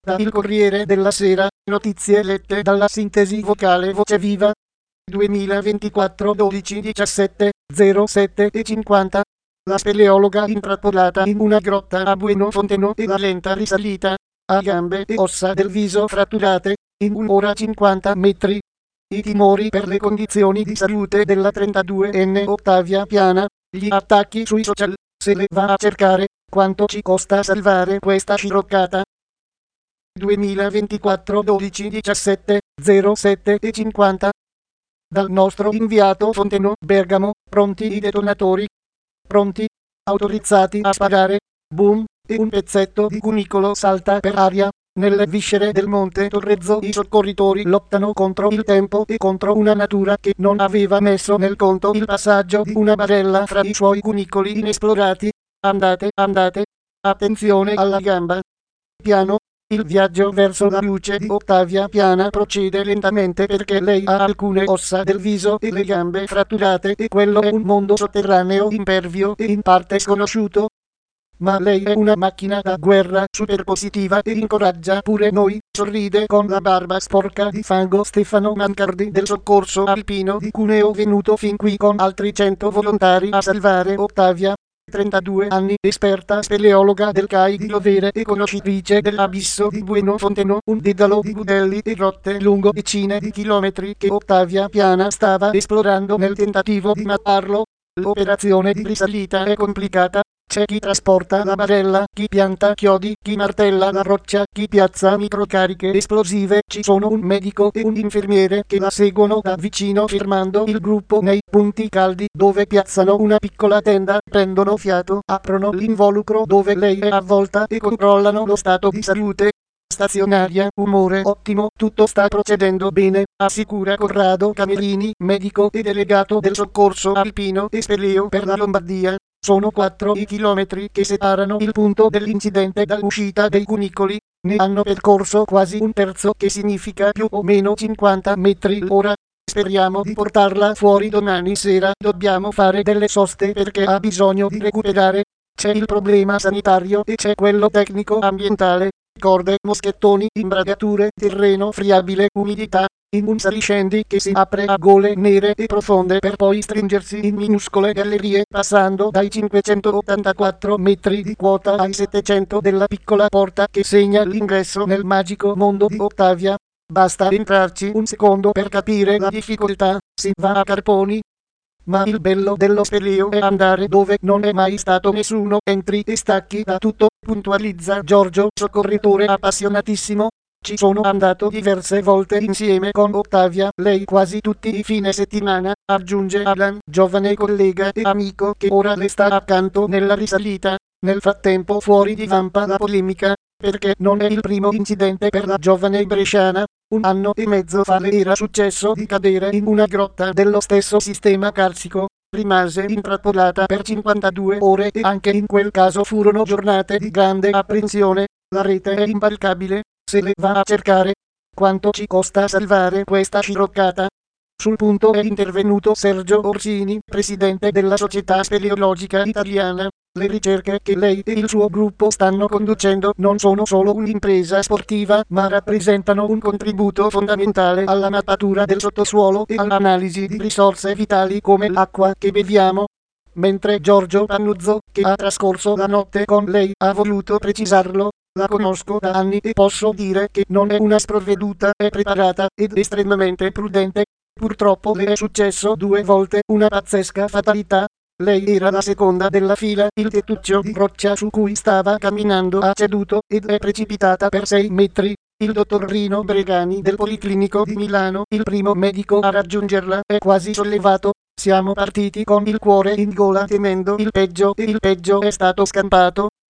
Da Il Corriere della Sera, notizie lette dalla sintesi vocale Voce Viva. 2024 12 17 07 e 50. La speleologa intrappolata in una grotta a Buenofonteno e la lenta risalita, a gambe e ossa del viso fratturate, in 1 ora 50 metri. I timori per le condizioni di salute della 32enne Ottavia Piana, gli attacchi sui social, se le va a cercare, quanto ci costa salvare questa sciroccata. 2024 12 17 07 e 50. Dal nostro inviato Fonteno, Bergamo, pronti i detonatori. Pronti, autorizzati a sparare. Boom, e un pezzetto di cunicolo salta per aria. Nelle viscere del Monte Torrezzo i soccorritori lottano contro il tempo e contro una natura che non aveva messo nel conto il passaggio di una barella fra i suoi cunicoli inesplorati. Andate, andate. Attenzione alla gamba. Piano. Il viaggio verso la luce di Ottavia Piana procede lentamente perché lei ha alcune ossa del viso e le gambe fratturate e quello è un mondo sotterraneo impervio e in parte sconosciuto. Ma lei è una macchina da guerra super positiva e incoraggia pure noi, sorride con la barba sporca di fango Stefano Mancardi del soccorso alpino di Cuneo venuto fin qui con altri 100 volontari a salvare Ottavia. 32 anni, esperta speleologa del CAI di Lovere e conoscitrice dell'abisso di Buenofonteno, un dedalo di budelli e rotte lungo decine di chilometri che Ottavia Piana stava esplorando nel tentativo di mattarlo. L'operazione di risalita è complicata. C'è chi trasporta la barella, chi pianta chiodi, chi martella la roccia, chi piazza microcariche esplosive. Ci sono un medico e un infermiere che la seguono da vicino fermando il gruppo nei punti caldi dove piazzano una piccola tenda, prendono fiato, aprono l'involucro dove lei è avvolta e controllano lo stato di salute. Stazionaria, umore ottimo, tutto sta procedendo bene, assicura Corrado Camerini, medico e delegato del soccorso alpino e speleo per la Lombardia. Sono 4 i chilometri che separano il punto dell'incidente dall'uscita dei cunicoli, ne hanno percorso quasi un terzo, che significa più o meno 50 metri l'ora. Speriamo di portarla fuori domani sera, dobbiamo fare delle soste perché ha bisogno di recuperare. C'è il problema sanitario e c'è quello tecnico ambientale. Corde, moschettoni, imbragature, terreno friabile, umidità, in un saliscendi che si apre a gole nere e profonde per poi stringersi in minuscole gallerie passando dai 584 metri di quota ai 700 della piccola porta che segna l'ingresso nel magico mondo di Ottavia. Basta entrarci un secondo per capire la difficoltà, si va a carponi. Ma il bello dello speleo è andare dove non è mai stato nessuno, entri e stacchi da tutto, puntualizza Giorgio, soccorritore appassionatissimo. Ci sono andato diverse volte insieme con Ottavia, lei quasi tutti i fine settimana, aggiunge Alan, giovane collega e amico che ora le sta accanto nella risalita. Nel frattempo fuori divampa la polemica, perché non è il primo incidente per la giovane bresciana. 1 anno e mezzo fa le era successo di cadere in una grotta dello stesso sistema carsico. Rimase intrappolata per 52 ore e anche in quel caso furono giornate di grande apprensione. La rete è impalcabile, se le va a cercare. Quanto ci costa salvare questa sciroccata? Sul punto è intervenuto Sergio Orsini, presidente della Società Speleologica Italiana. Le ricerche che lei e il suo gruppo stanno conducendo non sono solo un'impresa sportiva, ma rappresentano un contributo fondamentale alla mappatura del sottosuolo e all'analisi di risorse vitali come l'acqua che beviamo. Mentre Giorgio Pannuzzo, che ha trascorso la notte con lei, ha voluto precisarlo. La conosco da anni e posso dire che non è una sprovveduta, è preparata ed estremamente prudente. Purtroppo le è successo 2 volte una pazzesca fatalità. Lei era la seconda della fila, il tettuccio di roccia su cui stava camminando ha ceduto ed è precipitata per 6 metri. Il dottor Rino Bregani del Policlinico di Milano, il primo medico a raggiungerla, è quasi sollevato. Siamo partiti con il cuore in gola temendo il peggio e il peggio è stato scampato.